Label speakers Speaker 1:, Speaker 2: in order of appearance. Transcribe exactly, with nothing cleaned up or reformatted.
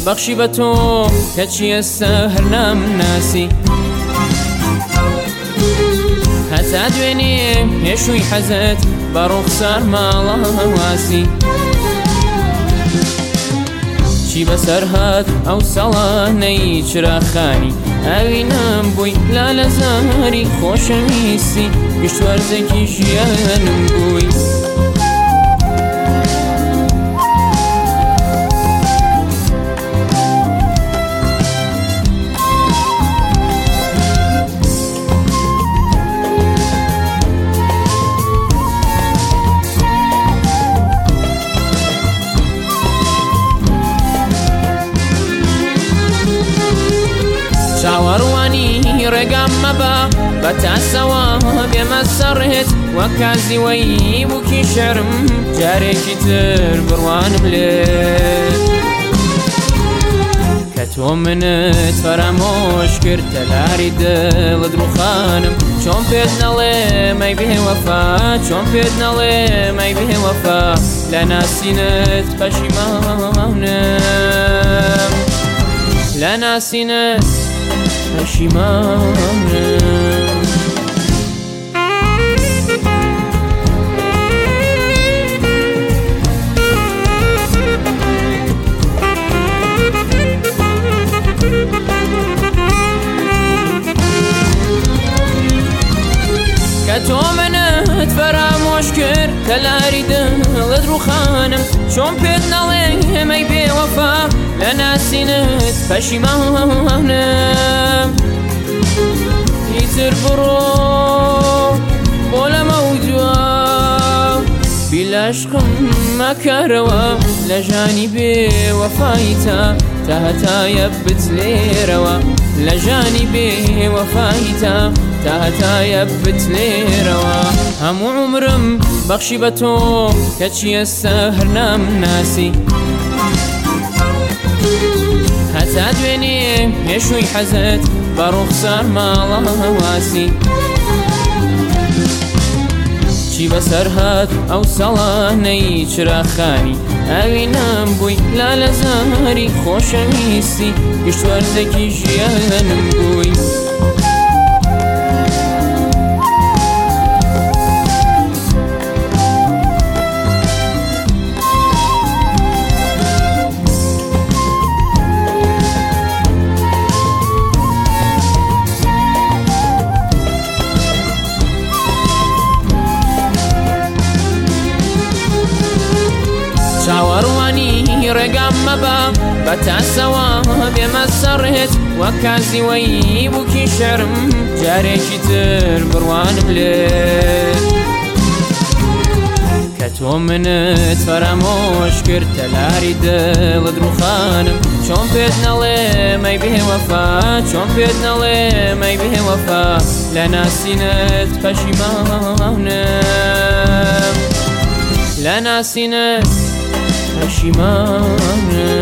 Speaker 1: بەخشی بە تۆ کەچی ئێستا هەر نامناسی هەتا دوێنێ هێشووی حەزت بە ڕوخسار ماڵە واسی چی بەسەر هات ئەو سەڵانەی چراخانی ئاوی نام بووی لا لە زاری خۆشەویستی گشت وەرزێکی ژیانم بووی چاوەڕوانی ڕێگام مەبە بە تاسەوە بێمە سەڕێت وەک کازیوەی بووکی شەرم جارێکی تر بڕوانم لێت کە تۆ منت فەرامۆش کرد تەلاری دڵت ڕووخانم چۆن پێت نەڵێ مەی بێوەفا چۆن پێت نەڵێ مەی بێوەفا لە ناسینت پەشیمانم لە ناسینت پەشیمانم کە تۆ منت فەرامۆش کرد تەلاری دڵت ڕووخانم چۆن پێت نەڵێ ئەمەی بێوەفا لە ناسینت پەشیمانم هیتر بڕۆ بۆ لەمە دووە بیلاشقم مەکەرەوە لە ژانی بێوەفایتا تا هەتایە بتلێرەوە لە ژانی بێوەفایتا تا هەتایە بتلێرەوە هەموو عومرم بەخشی بە تۆ کەچی ئێستا هەر نامناسی هەتا دوێنێ هێشووی حەزت بە ڕوخسار ماڵە واسی چی بەسەر هات ئەو سەڵانەی چراخانی ئاوی نام بووی لا لە زاری خۆشەویستی گشت وەرزێکی ژیانم بووی چاوەڕوانی ڕێگام مەبە بە تاسەوە بێمە سەڕێت وەک کازیوەی بووکی شەرم جارێکی تر بڕوانم لێت کە تۆ منت فەرامۆش کرد تەلاری دڵت ڕووخانم چۆن پێت نەڵێ مەی بێوەفا چۆن پێت نەڵێ مەی بێوەفا لە ناسینت پەشیمانم لە ناسینت پەشیمانم